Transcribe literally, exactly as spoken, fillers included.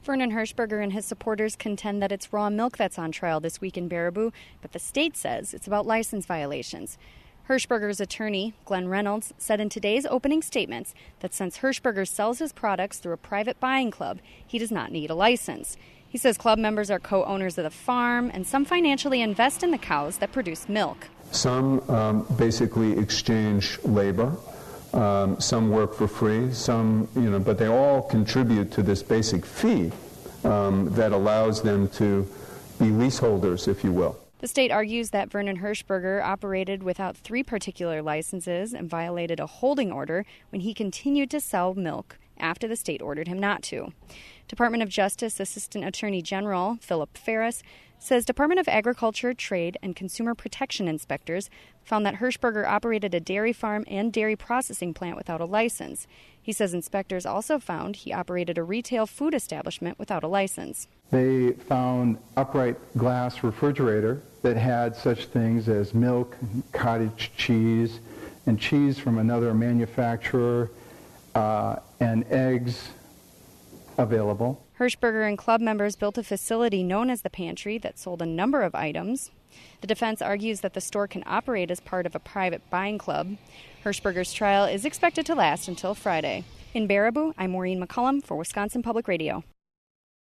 Vernon Hershberger and his supporters contend that it's raw milk that's on trial this week in Baraboo, but the state says it's about license violations. Hershberger's attorney, Glenn Reynolds, said in today's opening statements that since Hershberger sells his products through a private buying club, he does not need a license. He says club members are co-owners of the farm, and some financially invest in the cows that produce milk. Some um, basically exchange labor. Um, some work for free, some, you know, but they all contribute to this basic fee um, that allows them to be leaseholders, if you will. The state argues that Vernon Hershberger operated without three particular licenses and violated a holding order when he continued to sell milk after the state ordered him not to. Department of Justice Assistant Attorney General Philip Ferris says Department of Agriculture, Trade, and Consumer Protection inspectors found that Hershberger operated a dairy farm and dairy processing plant without a license. He says inspectors also found he operated a retail food establishment without a license. They found upright glass refrigerator that had such things as milk, cottage cheese, and cheese from another manufacturer, uh, and eggs available. Hershberger and club members built a facility known as the Pantry that sold a number of items. The defense argues that the store can operate as part of a private buying club. Hershberger's trial is expected to last until Friday. In Baraboo, I'm Maureen McCullum for Wisconsin Public Radio.